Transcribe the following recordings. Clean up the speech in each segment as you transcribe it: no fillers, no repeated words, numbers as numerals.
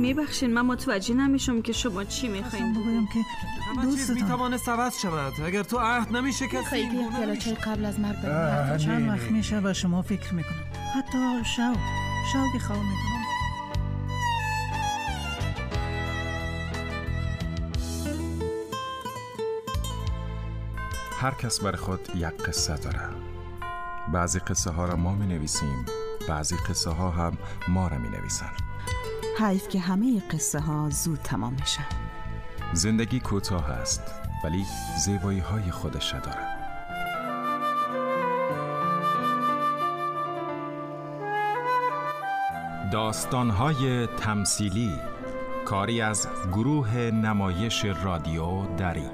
میبخشین، من متوجه نمیشم که شما چی میخواین. بگویم که همه چیز میتوانه عوض شود اگر تو عهد نمیشه کسی خیلی پیالچه قبل از مرگ بریم. چند وقت میشه و شما فکر میکنم، حتی شوقی خواه میکنم. هر کس برای خود یک قصه داره. بعضی قصه ها را ما می نویسیم، بعضی قصه ها هم ما را می نویسن. حیف که همه قصه ها زود تمام میشن. زندگی کوتاه است ولی زیبایی های خودش داره. داستان های تمثیلی، کاری از گروه نمایش رادیو دری.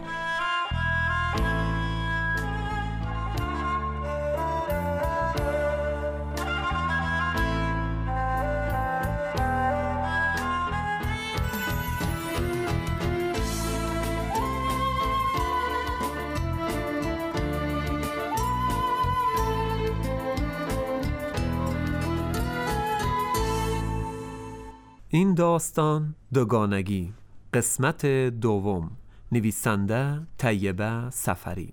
این داستان دوگانگی، قسمت دوم، نویسنده طیبه سفری.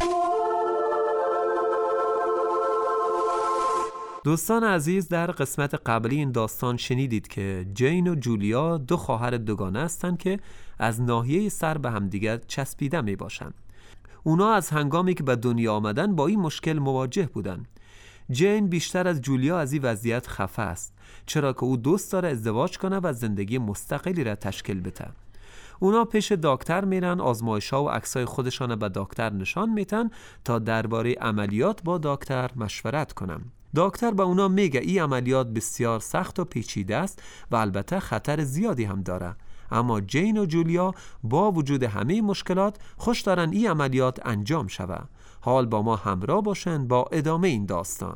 دوستان عزیز، در قسمت قبلی این داستان شنیدید که جین و جولیا دو خواهر دوگانه هستند که از ناحیه سر به همدیگر چسبیده می باشند. اونا از هنگامی که به دنیا آمدن با این مشکل مواجه بودند. جین بیشتر از جولیا از این وضعیت خفه است، چرا که او دوست داره ازدواج کنه و زندگی مستقلی را تشکیل بده. اونا پیش دکتر میرن، آزمایش‌ها و عکسای خودشان به دکتر نشان میدن تا درباره عملیات با دکتر مشورت کنن. دکتر به اونا میگه این عملیات بسیار سخت و پیچیده است و البته خطر زیادی هم داره، اما جین و جولیا با وجود همه مشکلات خوش دارن این عملیات انجام شوه. حال با ما همراه باشن با ادامه این داستان.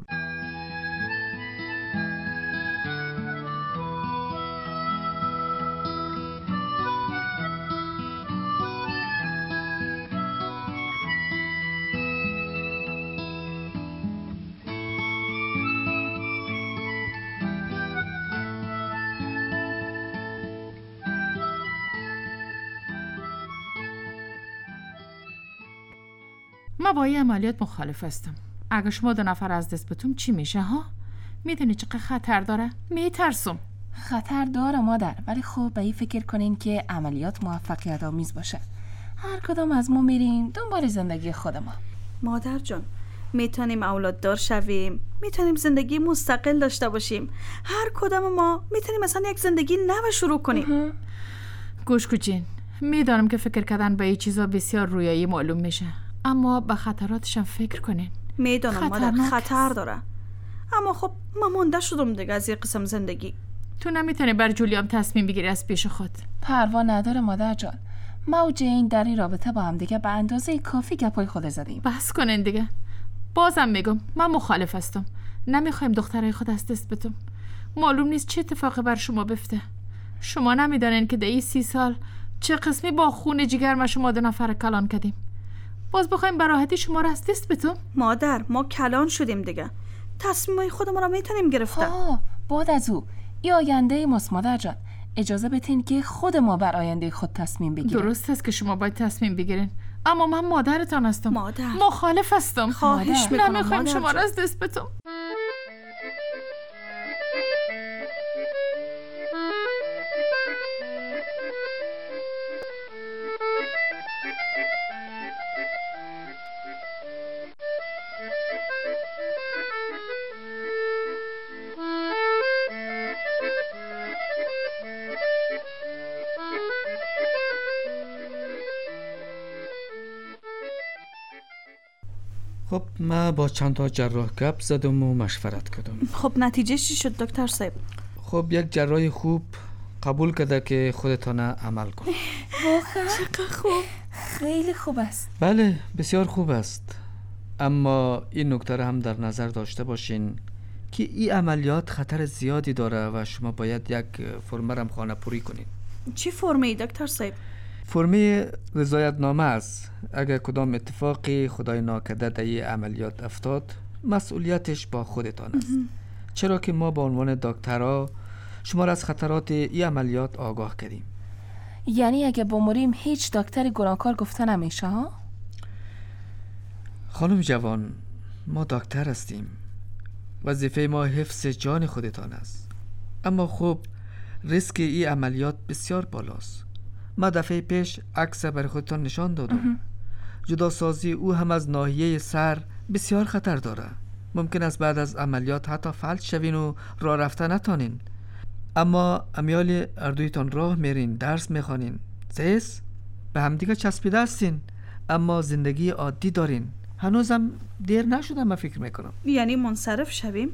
ما با این عملیات مخالف هستم. اگه شما دو نفر از دست بتون چی میشه ها؟ میدونی چقدر خطر داره؟ میترسم. خطر داره مادر، ولی خب به این فکر کنین که عملیات موفقیت آمیز باشه. هر کدام از ما میریم دنبال زندگی خود ما. مادر جان، میتونیم اولاد دار شویم، میتونیم زندگی مستقل داشته باشیم. هر کدام ما میتونیم مثلا یک زندگی نو شروع کنیم. گوش کن، میدانم که فکر کردن به این چیزا بسیار رویایی معلوم میشه، اما به خطراتشم فکر کنین. میدانم مادر خطر داره، اما خب من مونده شدم دیگه از این قسم زندگی. تو نمیتونی بر جولیام تصمیم بگیری از پیش خود. پروا نداره مادر جان، ما و جین در این رابطه با هم دیگه به اندازه کافی گپای خود زدیم. بس کنین دیگه. بازم میگم من مخالف هستم. نمیخوایم دخترای خود از دست بدم. معلوم نیست چه اتفاقی بر شما بفته. شما نمیدانین که در این 30 سال چه قسمی با خون جگر ما شما دو نفر کلان کردیم. باز بخوایم براحتی شما را از دست بدم؟ مادر، ما کلان شدیم دیگه. تصمیمای خودمون را میتونیم گرفته. بعد از او ای آینده ماست مادر جان. اجازه بتین که خود ما بر آینده خود تصمیم بگیریم. درست است که شما باید تصمیم بگیرین، اما من مادرتان هستم. مادر، مخالف هستم. خواهش میکنم نمیخوایم شما را از دست بدم. خب من با چند تا جراح گپ زدم و مشورت کردم. خب نتیجه چی شد دکتر صاحب؟ خب یک جراح خوب قبول کرده که خودتان عمل کنه. واقعا چقدر خوب، خیلی خوب است. بله بسیار خوب است، اما این نکته هم در نظر داشته باشین که این عملیات خطر زیادی داره و شما باید یک فرمه هم خانه پوری کنین. چی فرمه ای دکتر صاحب؟ فرمه رضایتنامه است. اگر کدام اتفاقی خدای ناکرده در این عملیات افتاد، مسئولیتش با خودتان است. چرا که ما به عنوان دکترها شما را از خطرات این عملیات آگاه کردیم. یعنی اگه بمریم هیچ دکتر گناهکار گفته نمیشه ها؟ خانم جوان، ما دکتر هستیم. وظیفه ما حفظ جان خودتان است. اما خب ریسک این عملیات بسیار بالاست. ما دفعه پیش عکس برای خودتان نشان دادم. جداسازی او هم از ناحیه سر بسیار خطر داره. ممکن است بعد از عملیات حتی فلج شوین و راه رفتن نتانین. اما امیال اردویتان راه میرین، درس میخوانین، زیست به همدیگه چسبیده هستین، اما زندگی عادی دارین. هنوزم دیر نشده من فکر میکنم. یعنی منصرف شویم؟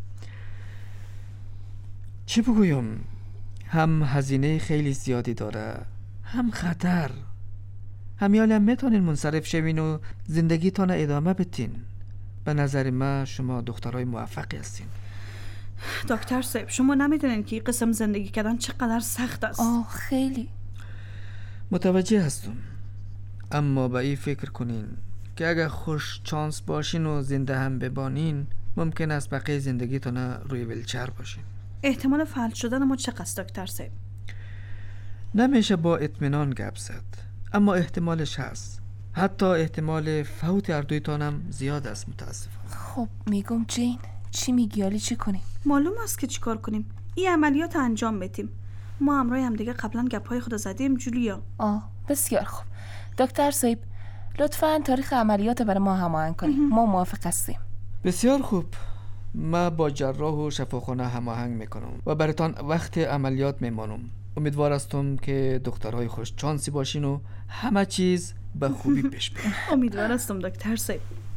چی بگویم؟ هم هزینه خیلی زیادی داره، هم خطر. همیال هم میتونین منصرف شوین و زندگیتان ادامه بدین. به نظر من شما دخترای موفقی هستین. دکتر صاحب، شما نمیدونین که این قسم زندگی کردن چقدر سخت است. خیلی. متوجه هستم، اما به این فکر کنین که اگر خوش چانس باشین و زنده هم ببانین، ممکن است بقیه زندگیتان روی ویلچر باشین. احتمال فلج شدن ما چقدر دکتر صاحب؟ نمیشه با اطمینان گپ زد، اما احتمالش هست. حتی احتمال فوت اردویتان هم زیاد است متاسفم. خب میگم جین، چی میگی؟ حالی چی کنیم؟ معلوم است که چیکار کنیم. این عملیات انجام بدیم. ما همراه هم دیگه قبلا گپ‌های خود زدیم جولیا. بسیار خوب. دکتر صاحب لطفاً تاریخ عملیات برای ما هماهنگ کنید. ما موافق هستیم. بسیار خوب. ما با جراح و شفاخانه هماهنگ میکنم و براتون وقت عملیات میمانم. امیدوار هستم که دکترهای خوش چانسی باشین و همه چیز به خوبی پیش بره. امیدوار هستم دکتر صاحب.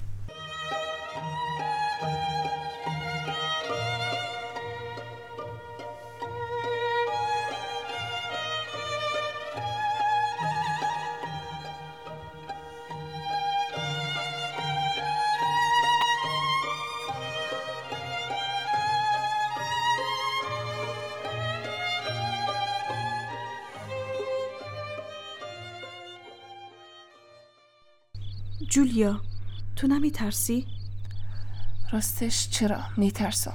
جولیا، تو نمیترسی؟ راستش چرا میترسم؟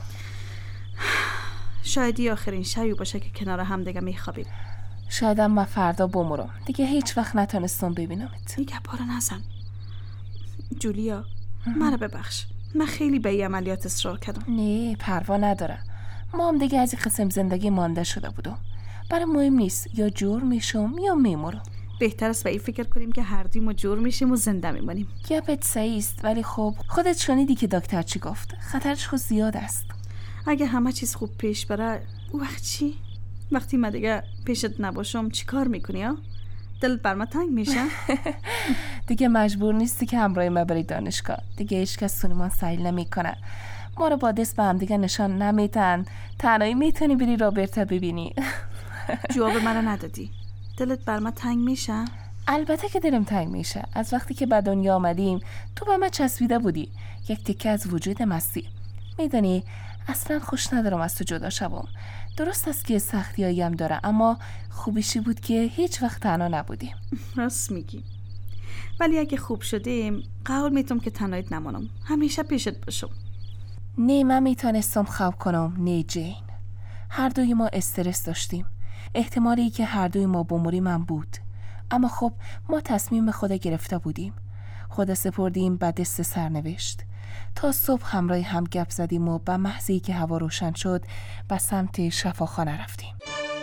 شاید این آخرین شبی باشه که کنار هم دیگه میخوابیم. شایدم من فردا بمرم. دیگه هیچ وقت نتونستم ببینمت. این گپا رو نزن جولیا. منو ببخش، من خیلی به این عملیات اصرار کردم. نه پروا نداره. ما هم دیگه از این قسم زندگی مانده شده بودم. برای مهم نیست یا جور میشم یا میمرم. بهتر است به این فکر کنیم که هر دویم جور میشیم و زنده میمونیم. گپت صحیح است، ولی خب خودت شنیدی که دکتر چی گفت. خطرش خود زیاد است. اگه همه چیز خوب پیش بره، او وقت چی؟ وقتی من دیگه پیشت نباشم چی کار میکنی ها؟ دلت بر من تنگ میشه؟ دیگه مجبور نیستی که همراه ما بری دانشگاه. دیگه هیچ کس سونمان سیل نمیکنه. ما رو با دست به هم دیگه نشان نمیتن. تنهایی میتونی بری رابرتا ببینی. جواب منو ندادی. دلت بر من تنگ میشه؟ البته که دلم تنگ میشه. از وقتی که به دنیا آمدیم تو به من چسبیده بودی، یک تکه از وجودم هستی. میدونی اصلا خوش ندارم از تو جدا شوم. درست است که سختیایی هم داره، اما خوبیشی بود که هیچ وقت تنها نبودیم. راست میگی. ولی اگه خوب شدیم قول میتونم که تنهایت نمانم، همیشه پیشت باشم. نه من میتونستم خواب کنم. نه جین، هر دوی ما استرس داشتیم. احتمالی که هر دوی ما بمریم هم بود، اما خب ما تصمیم خود گرفته بودیم. خود سپردیم به دست سرنوشت. تا صبح همراه هم گپ زدیم و به محضی که هوا روشن شد به سمت شفاخانه رفتیم.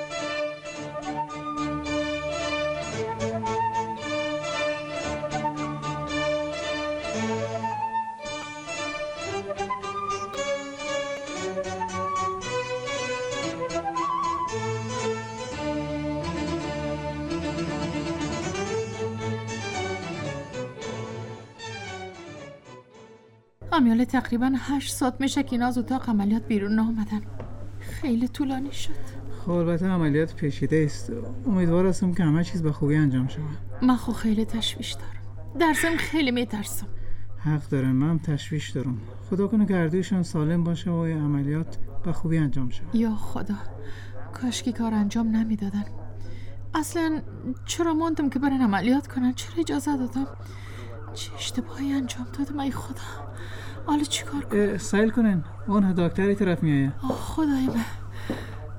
امیال تقریبا 8 ساعت میشه که اینا از اتاق عملیات بیرون نامدن. خیلی طولانی شد. خب البته عملیات پیچیده است. امیدوار هستم که همه چیز به خوبی انجام شود. من خب خیلی تشویش دارم. درسم خیلی میترسم. حق دارم، من هم تشویش دارم. خدا کنه که هر دویشون سالم باشه و عملیات به خوبی انجام شود. یا خدا، کاش که کار انجام نمیدادن. اصلا چرا موندم که برن عملیات کنن؟ چرا اجازه دادم؟ چه اشتباهی انجام دادم ای خدا. حالا چیکار کنم؟ سایل کنن، اون دکتری طرف میایه. خدای من،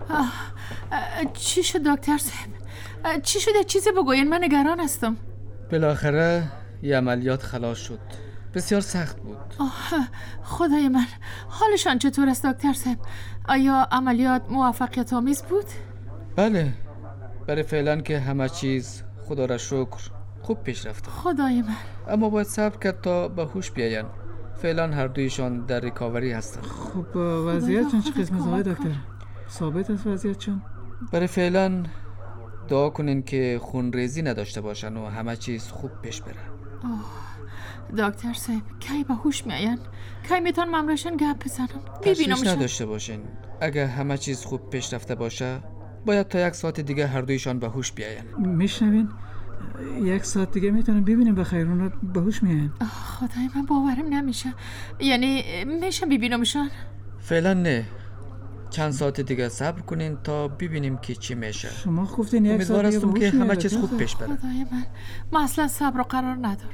چی شد دکتر صاحب؟ چی شده؟ چیزی بگوین، من نگران هستم. بالاخره یه عملیات خلاص شد. بسیار سخت بود. خدای من، حالشان چطور است دکتر صاحب؟ آیا عملیات موفقیت آمیز بود؟ بله، برای فعلا که همه چیز خدا را شکر خوب پیش رفته. خدای من. اما باید صبر کرد تا به هوش بیاین. فعلا هر دویشان در ریکاوری هستن. خب وضعیتشون چه قسمت آقای دکتر؟ ثابت است وضعیتشون؟ برای فعلا دعا کنین که خون ریزی نداشته باشن و همه چیز خوب پیش بره. دکتر صاحب کی به هوش میاین؟ کی میتونم امرشون گپ بزنم؟ تشویش نداشته باشین. اگه همه چیز خوب پیش رفته باشه باید تا 1 ساعت دیگه هر دویشان به هوش بیاین. میشنوین؟ 1 ساعت دیگه میتونم ببینیم بخیر اون رو به هوش میاین. خدای من باورم نمیشه. یعنی میشم ببینمشان؟ فعلا نه. چند ساعت دیگه صبر کنین تا ببینیم که چی میشه. شما گفتین 1 ساعت دیگه امیدوارم که همه چیز خوب پیش بره. خدای من اصلا صبر و قرار ندارم.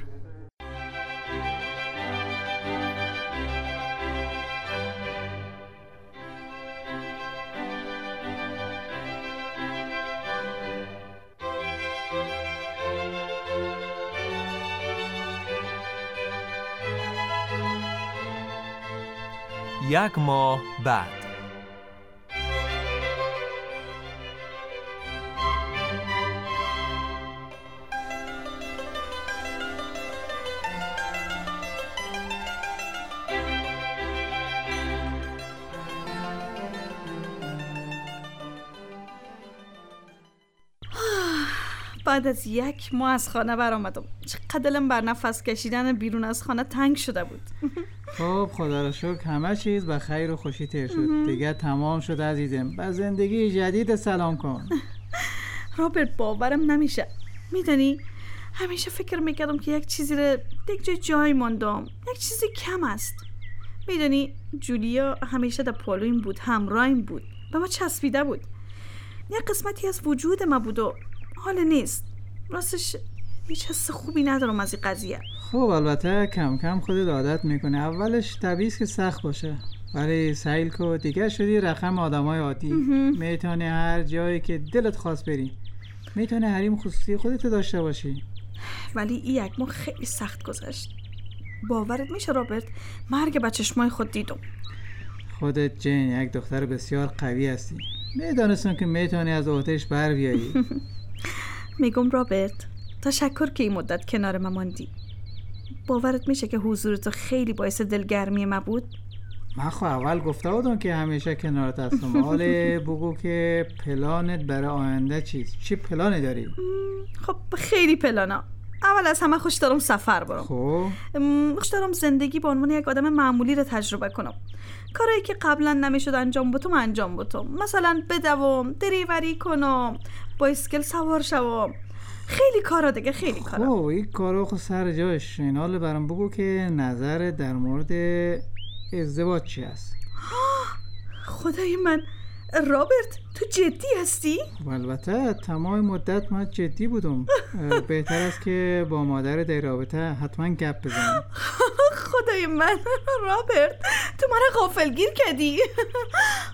یک ماه بعد. بعد از 1 ماه از خانه برآمدم. چقدر دلم بر نفس کشیدن بیرون از خانه تنگ شده بود. خب خدا را شکر همه چیز به خیر و خوشی تیر شد. دیگه تمام شد عزیزم. به زندگی جدید سلام کن. رابرت باورم نمیشه. میدونی همیشه فکر میکردم که یک چیزی رو دیگه جای ماندم. یک چیزی کم است. میدونی جولیا همیشه در پالویم بود، همراهیم بود، به ما چسبیده بود. یک قسمتی از وجود ما بود و حال نیست. راستش هیچ حس خوبی ندارم از این قضیه. خب البته کم کم خودت عادت میکنه. اولش طبیعیه که سخت باشه، ولی سعی کن دیگه شدی رقم آدمای عادی. میتونی هر جایی که دلت خواست بری. میتونی حریم خصوصی خودت داشته باشی. ولی این 1 ماه خیلی سخت گذشت. باورت میشه رابرت؟ مرگ به چشمای خود دیدم. خودت جین یک دختر بسیار قوی هستی. میدانستم که میتونی از عهده‌اش بر بیایی. میگم رابرت تشکر که این مدت کنار من ماندی. باورت میشه که حضور تو خیلی باعث دلگرمی من بود؟ من خب اول گفته بودم که همیشه کنارت هستم. حالا بگو که پلانت برای آینده چیست؟ چی پلانی داری؟ خب خیلی پلانا. اول از همه خوش دارم سفر برم. خب خوش دارم زندگی به عنوان یک آدم معمولی رو تجربه کنم. کارهایی که قبلا نمیشد انجام بتم انجام بتم. مثلا بدوم، دریوری کنم، بایسکل سوار شوم. خیلی کارا دیگه، خیلی کارا. خب این کارا خب سر جاش. این حال برام بگو که نظر در مورد ازدواج چی هست؟ خدای من، رابرت تو جدی هستی؟ البته تمام مدت من جدی بودم. بهتر است که با مادر در رابطه حتما گپ بزنم. خدای من رابرت تو من غافلگیر کردی.